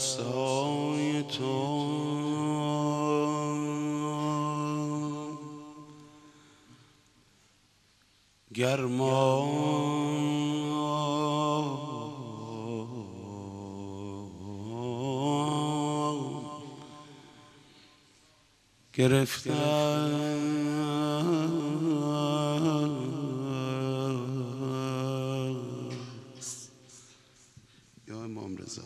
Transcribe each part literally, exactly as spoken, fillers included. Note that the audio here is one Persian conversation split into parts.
دستای تو گرما گرفتن یا امام رضا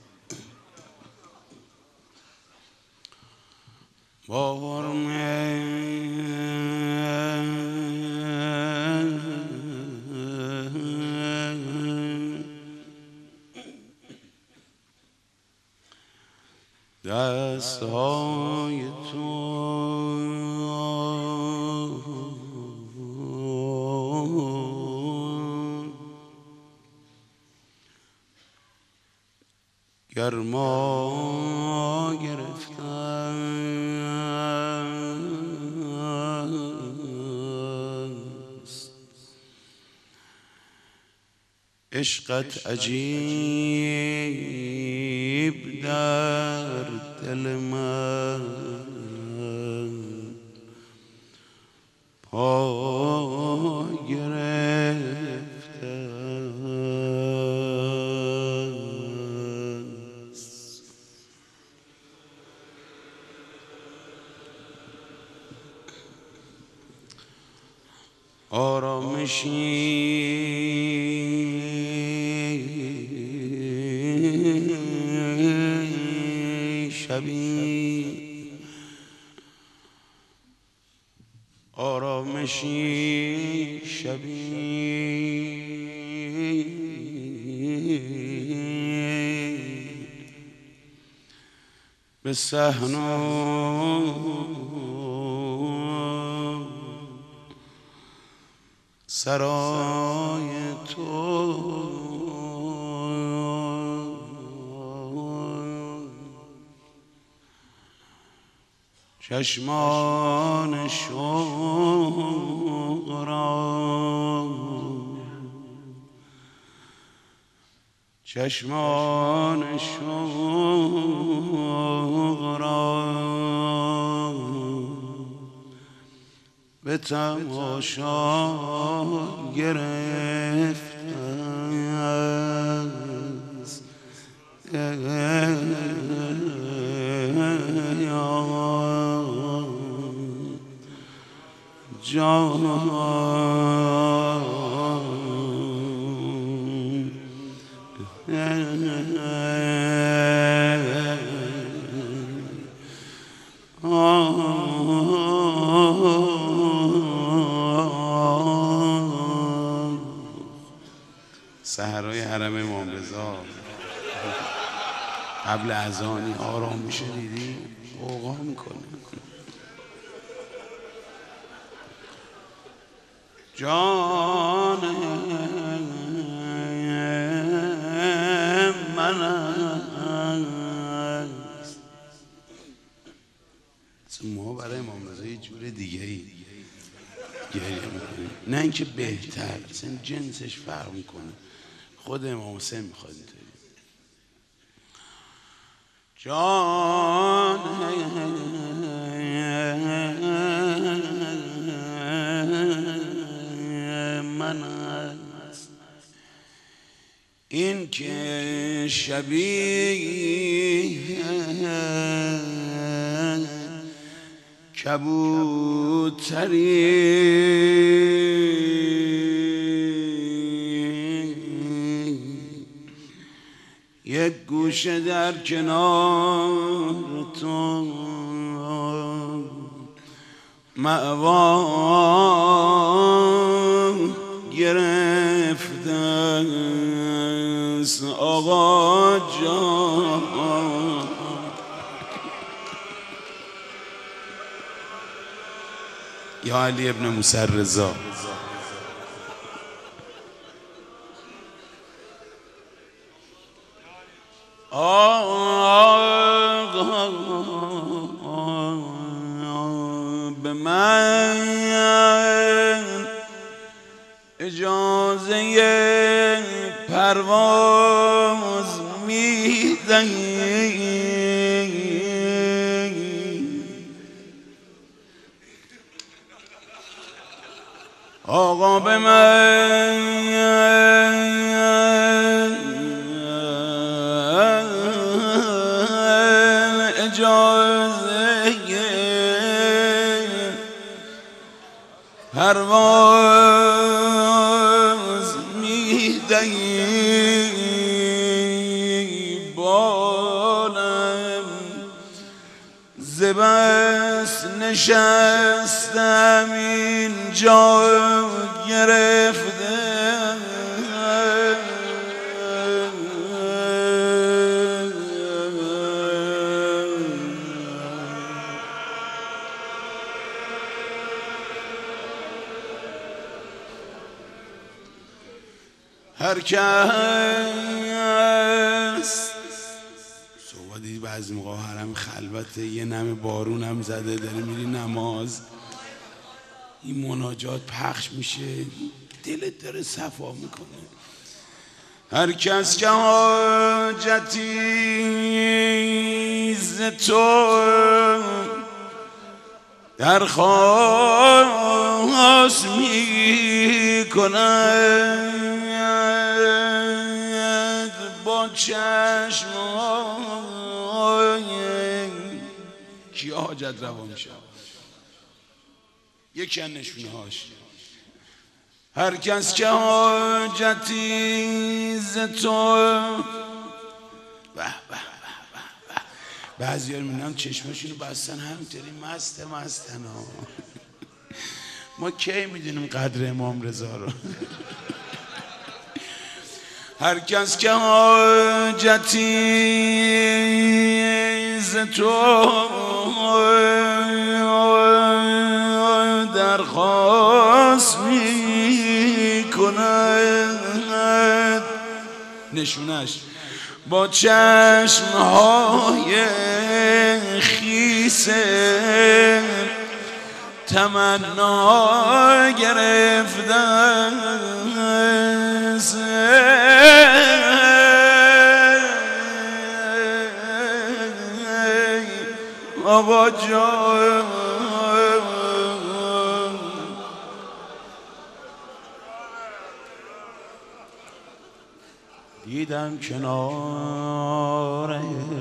باور دستای تو گرما گرفتن عشقت عجیب در دل من پا گرفته است. آرامشی شبی آرامشی شبی به صحنا سرای تو چشمان شوق را چشمان شوق را به تماشا گرفته است. جان سحرهای حرم امام رضا قبل اذانی آرام میشه، دیدی اوقا میکنه. جان من است. ما برای امام رضا یه جور دیگه ای گریه میکنیم، نه اینکه بهتر، اصلا جنسش فرق میکنه. خود امام حسین میخواد اینطوری. جان من است این که شبیه کبوتری یک گوشه در کنار تو مأوا گرفته است. آقا جان یا علی ابن موسی رضا به من اجازه پرواز میدهی اجازه پرواز میدهی بالم ز بس نشستم اینجا گرفته هر کس صحبتی بعضی موقع حرم خلوته یه نم بارون هم زده داره میری نماز این مناجات پخش میشه دلت داره صفا میکنه هر کس که حاجتی ز تو درخواست میکند با چشم‌های کیا حاجت روا میشه یکی از نشونهاش هر کس که حاجتی ز تو به به به به بعضی ها میبینم چشمشونو بستن همینطوری مسته مستن ها ما کی میدونیم قدر امام رضا رو هر کس که حاجتی ز تو درخواست میکند نشونش با چشمهای خیسه تمنا گرفتن آقا جان دیدم کنار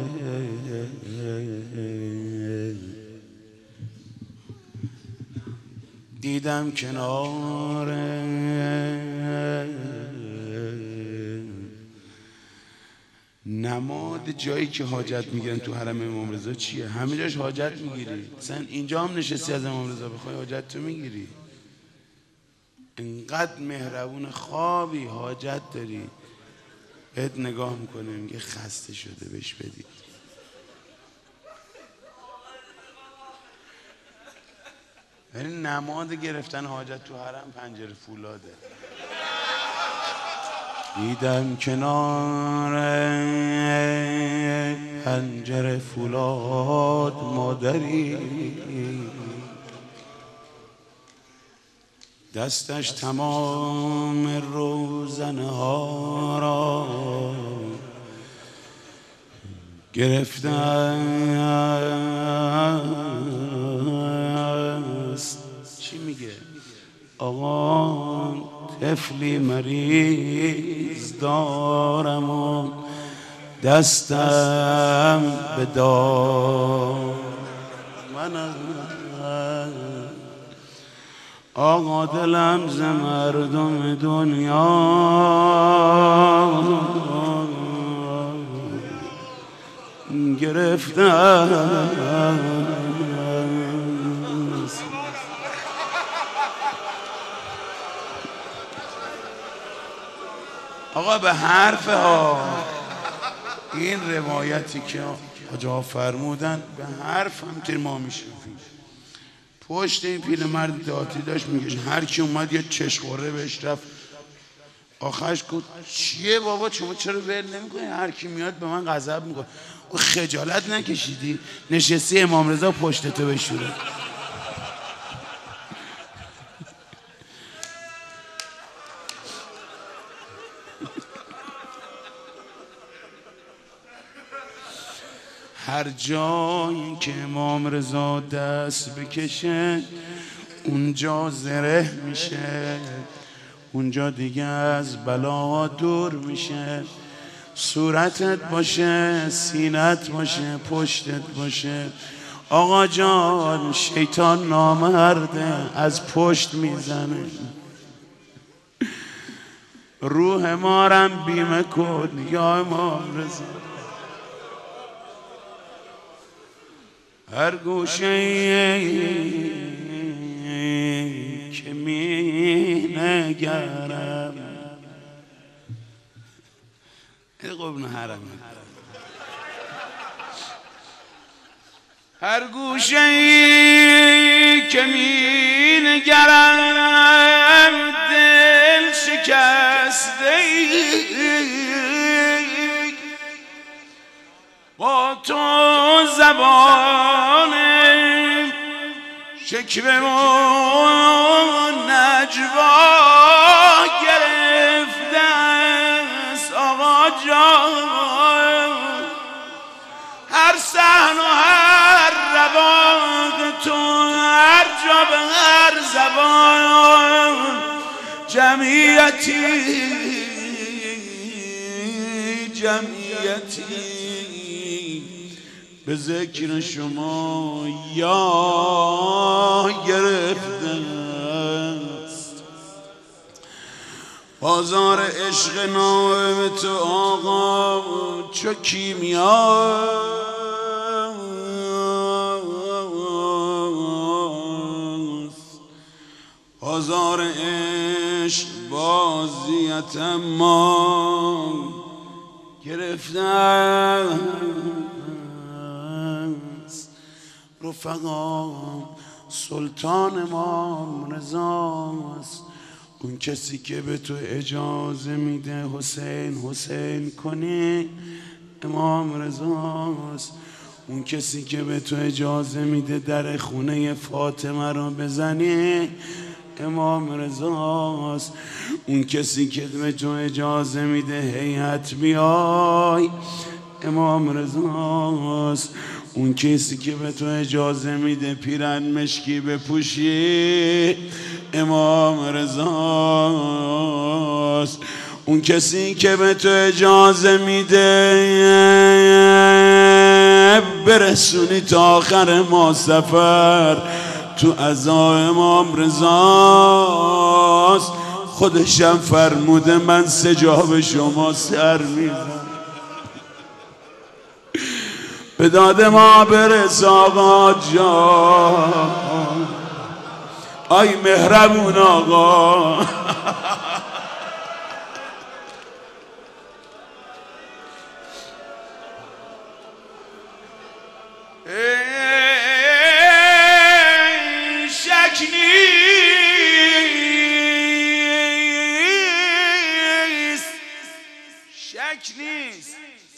دیدم کنار نماد جایی که حاجت میگیرن تو حرم امام رضا چیه؟ همه جاش حاجت میگیری مثلا اینجا هم نشستی از امام رضا بخوای حاجت تو میگیری انقدر مهربون خوابی حاجت داری بهت نگاه میکنه میگه خسته شده بهش بدید ولی نماد گرفتن حاجت تو حرم پنجره فولاده دیدم کنار پنجره فولاد مادری دستش تمام روزنه ها را گرفته است چی میگه؟ آقا طفلی مریض دارم و دستم به دار من آقا دلم ز مردم دنیا گرفتم آقا به حرف ها این روایتی که آجا فرمودن به حرف هم تیر ما میشوفیم پشت این پیرمرد دهاتی داشت میگه هر کی اومد یه چشخوره بهش رفت آخرش گفت چیه بابا شما چرا ول نمیکنی هر کی میاد به من غضب میکنه او خجالت نکشیدی نشستی امام رضا پشت تو بشوره هر جایی که امام رضا دست بکشه اونجا زره میشه اونجا دیگه از بلا دور میشه صورتت باشه، سینت باشه، پشتت باشه. آقا جان شیطان نامرده از پشت میزنه. روح مارم بیمه کن یا امام رضا. هر گوشه که می نگرم قربون حرم، هر گوشه که می نگرم دل شکسته با تو زبان شکوه و نجوا گرفته است. آقا جان هر صحن و هر رواق تو، هر جا به هر زبان جمعیتی جمعیتی به ذکر شما یا گرفته است. بازار عشق نام تو آقا چو کیمیا، بازار عشق بازیت ما گرفته است. رفقا سلطان امام رضاست، اون کسی که به تو اجازه میده حسین حسین کنی امام رضاست. اون کسی که به تو اجازه میده در خونه فاطمه رو بزنی امام رضاست. اون کسی که به تو اجازه میده هیئت بیای امام رضاست. اون کسی که به تو اجازه میده پیرن مشکی بپوشی امام رضاست. اون کسی که به تو اجازه میده برسونی تا آخر ما سفر تو عزا امام رضاست. خودشم فرموده من سجاب شما سر میزنم. به داد ما برس آقا جان، آی مهربون آقا. شک نیست شک نیست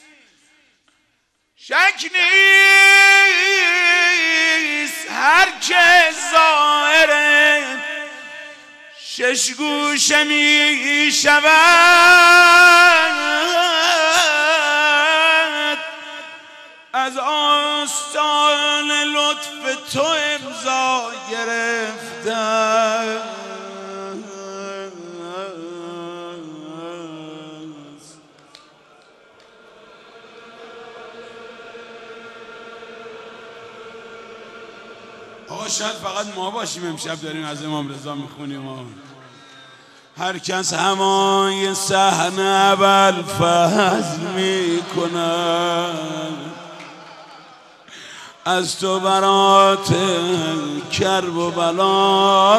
شک نیست هر که ظاهره شش گوشه می شود از آستان لطف تو امضا گرفتم. آقا شاید فقط ما باشیم امشب داریم از امام رضا میخونیم. هر کس همای صحنه اول فضل میکنن از تو برات کرب و بلا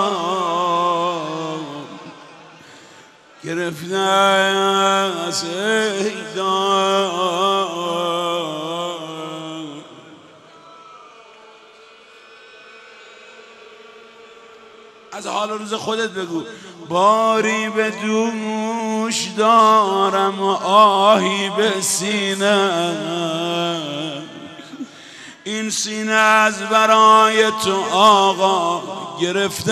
گرفته از از حال روز خودت بگو. باری به دوش دارم و آهی به سینه، این سینه از برای تو آقا گرفته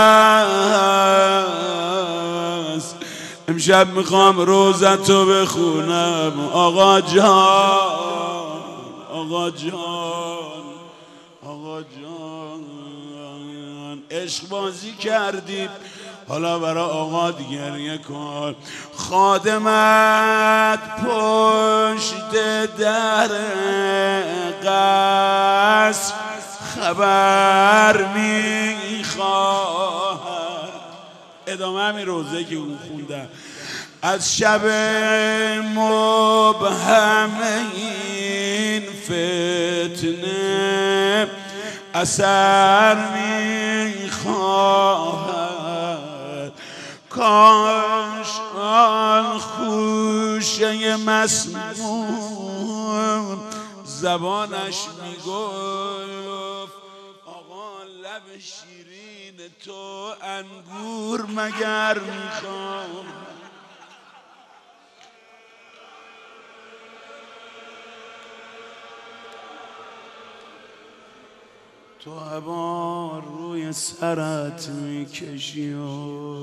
است. امشب میخوام روزتو بخونم آقا جان آقا جان آقا جان. عشق بازی کردیم حالا برا آقا گریه کن. خادمت پشت در قصر خبر میخواهد. ادامه همین روزه که اون خوندن از شب مبهم این فتنه اثر میخواهد. کاش آن خوشه مسموم زبانش میگفت آقا لب شیرین تو انگور مگر میخوام. تو عبا روی سرت میکشی و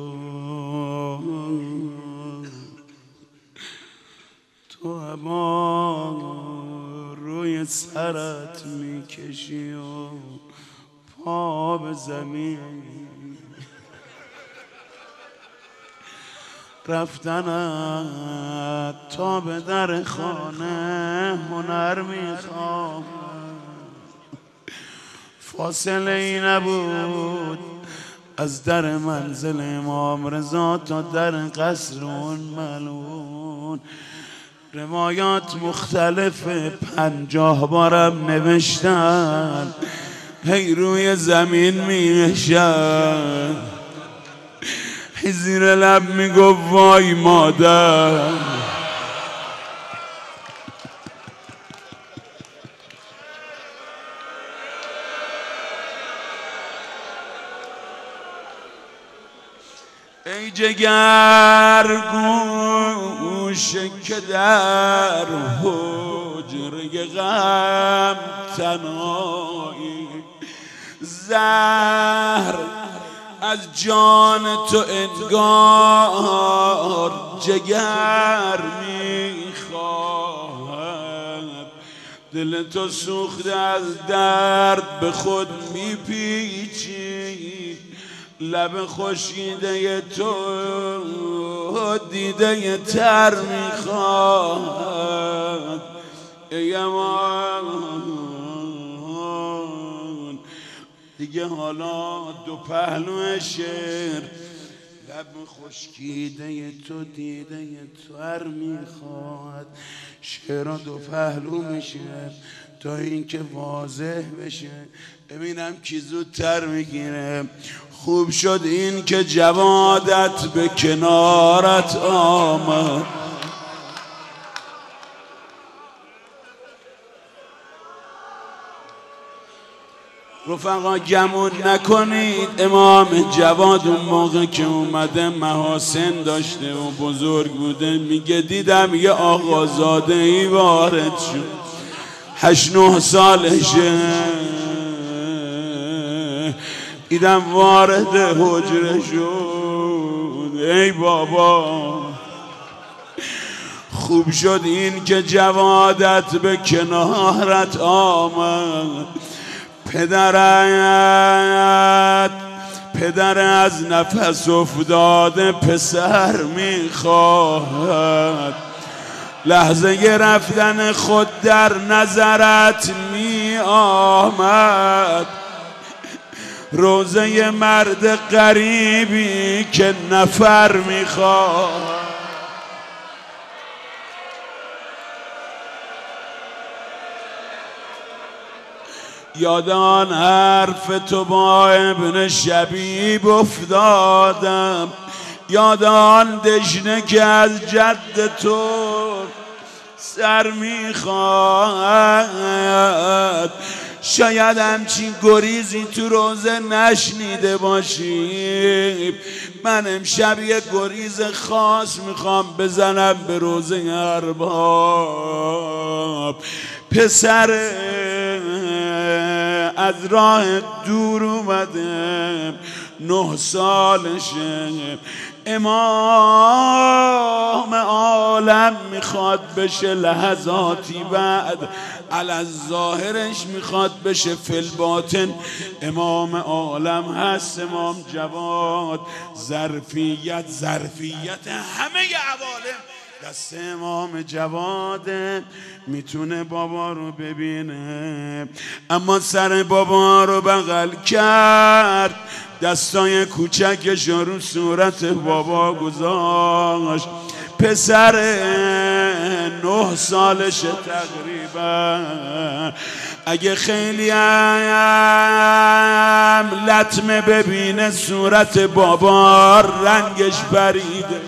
تو عبا روی سرت میکشی و پا به زمین رفتنت تا به در خانه هنر میخوام. فاصله ای نبود از در منزل امام رضا تا در قصر اون ملعون. روایات مختلفه، پنجاه بارم نوشتن، هی روی زمین میشن، هی زیر لب میگو وای مادر. ای جگرگوش که در حجره غم تنهایی، زهر از جان تو انگار جگر میخواهد. دل تو سوخته از درد به خود میپیچی، لب خشکیده تو دیده تر میخواد. ای امان دیگه حالا دو پهلو شعر، لب خشکیده تو دیده تر میخواد. شعر دو پهلو میشه تا اینکه واضح بشه، ببینم کی زودتر میگیره. خوب شد این که جوادت به کنارت آمد. رفقا گمون نکنید، امام جواد اون موقع که اومده محاسن داشته و بزرگ بوده. میگه دیدم یه آقازاده ای وارد شد، هشت نه سالشه، دیدم وارد حجره شد. ای بابا خوب شد این که جوادت به کنارت آمد. پدرت پدر از نفس افتاده پسر میخواهد. لحظه رفتن خود در نظرت می آمد. روزه مرد غریبی که نفر میخواد. یاد آن حرف تو با ابن شبیب افتادم، یاد آن دشنه که از جد تو سر میخواد. شاید همچین گریزی تو روزه نشنیده باشی. من امشب یه گریز خاص میخوام بزنم به روزه ارباب. پسر از راه دور اومده، نه سالشه، امام عالم میخواد بشه لحظاتی بعد علی ظاهرش میخواد بشه فی الباطن. امام عالم هست، امام جواد. ظرفیت ظرفیت همه عوالم دست امام جواده. میتونه بابا رو ببینه اما سر بابا رو بغل کرد، دستای کوچکش رو صورت بابا گذاشت. پسر نه سالش تقریبا. اگه خیلی هم لطمه ببینه صورت بابا رنگش پریده.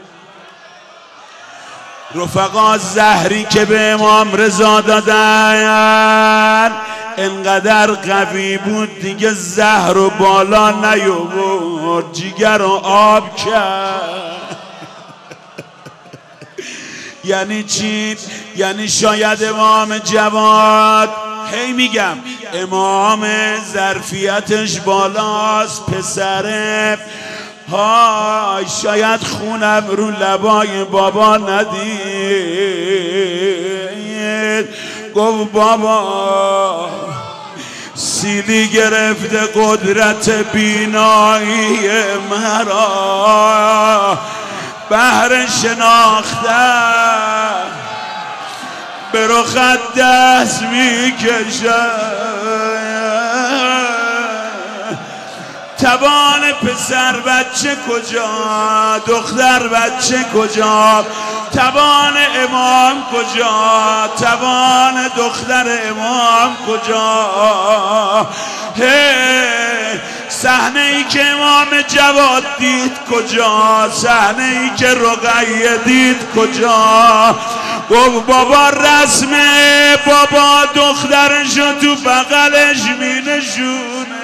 رفقا زهری که به امام رضا دادن انقدر قوی بود دیگه زهر رو بالا نیاورد، جیگر رو آب کرد. یعنی چی؟ یعنی شاید امام جواد، هی میگم امام ظرفیتش بالاست، پسره های شاید خونم رو لبای بابا ندید. گفت بابا سیلی گرفته قدرت بینایی مرا، بهر شناختن به رخت دست میکشم. توان پسر بچه کجا، دختر بچه کجا، توان امام کجا، توان دختر امام کجا. هی صحنه ای که امام جواد دید کجا، صحنه ای که رقیه دید کجا. گفت بابا رسمه، بابا دخترشو تو بغلش می نشونه.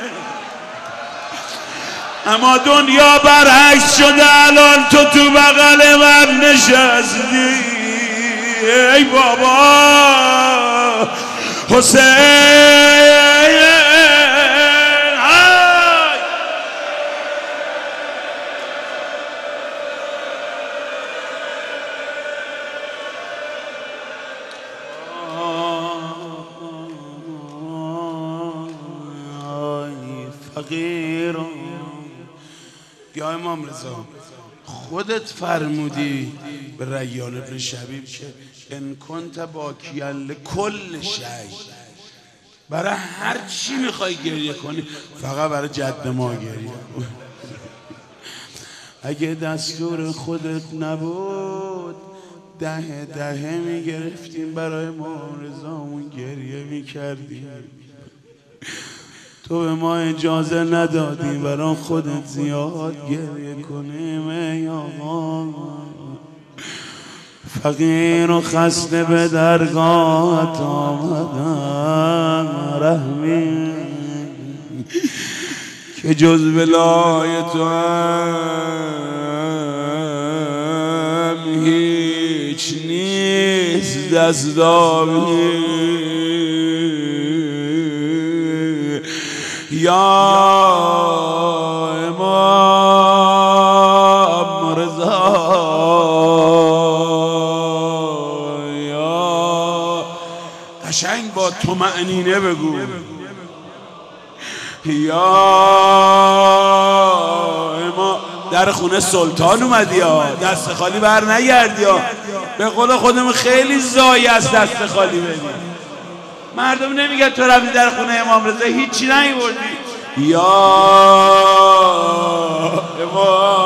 اما دنیا برعکس شده، الان تو تو بغل من نشستی. ای بابا حسین فقیر. یا امام رضا خودت فرمودی به ریان ابن شبیب که ان کنت باکیا لکل شی، برای هر چی میخوای گریه کنی فقط برای جد ما گریه کن. اگه دستور خودت نبود دهه دهه میگرفتیم برای امام رضامون گریه میکردیم. تو به ما اجازه ندادی برای خودت زیاد گریه کنیم. ای آقا فقیر و خسته به درگاهت آمدم، رحمی که جز ولای تو هم هیچ نیست دستامی. یا امام رضا، یا قشنگ با طمأنینه بگو یا امام. در خونه سلطان اومدی ها، دست خالی بر نگردی ها. به قول خودمون خیلی زایی است دست خالی بدی. مردم نمیگن تو رفتی در خونه امام رضا هیچی نیوردی. یا امام